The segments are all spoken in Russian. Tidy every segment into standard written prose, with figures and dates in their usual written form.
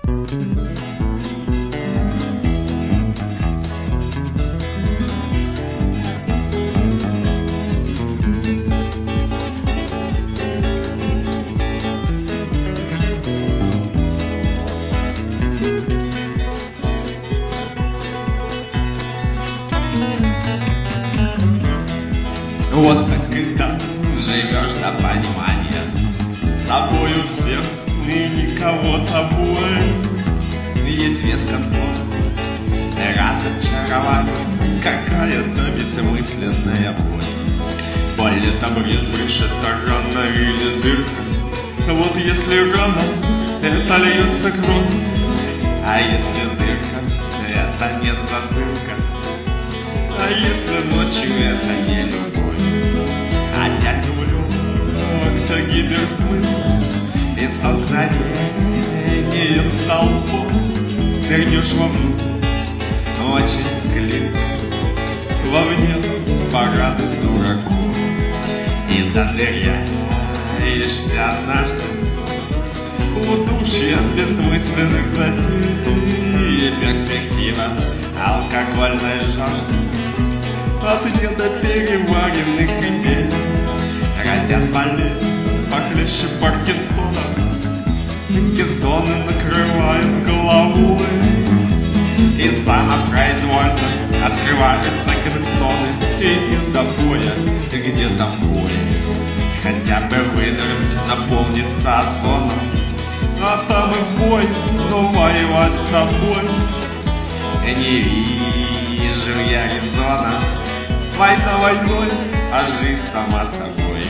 Вот так и так живешь до понимания, тобою всех и никого тобой. Есть вес концов, разочарование, какая-то бессмысленная боль. Боль — это брешь, это рана или дырка. Вот если рана, это льется кровь, а если дырка, это не затылка. А если ночью, это не любовь. А я люблю все гиперсмысл и столкновение с толпой. Ты идешь вовнутрь, очень клик, вовне парады дураков. И заныряешься однажды в удушье бессмысленных затей. И перспектива алкогольной жажды от недопереваренных идей родят болезнь похлеще Паркинсона. Кессоны накрывают головой, и самопроизвольно открываются кессоны. И не до боя, где-то в поле хотя бы вынырнуть, наполниться озоном. А там и в бой, но воевать с собой не вижу я резона. Война войной, а жизнь сама собой.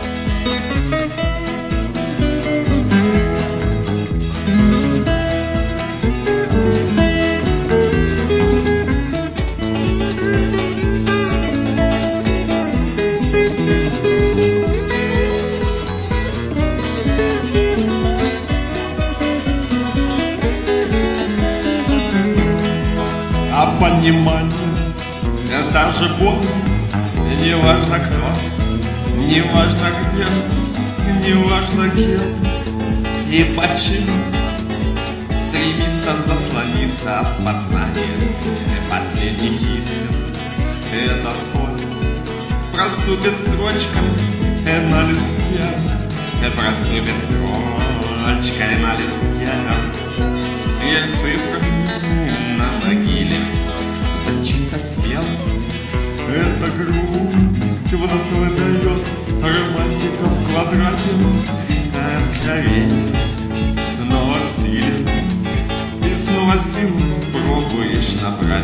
А понимание — это же боль. Не важно кто, не важно где, не важно кем и почему. Стремится заслониться от познания последних истин. Это боль. Проступит строчка на листе, проступит строчка на листе. И цифры на могиле. Зачем так смело? Это грусть в нас выдает романтика в квадрате. Откровение снова в силе, и снова силу пробуешь набрать.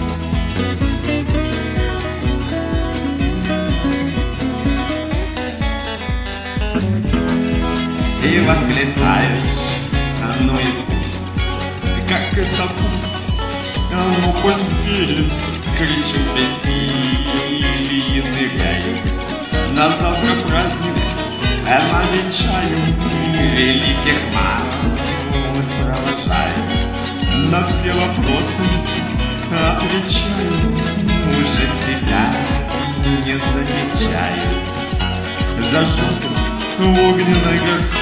И восклицаешь, ну и пусть, как это пусть, ну пусти, кричу бессилие, ныряю. На завтра праздник, навечаю, великих мамы провожаю. На все вопросы отвечаю, уже себя не замечаю. Зажжёт в огненной горсти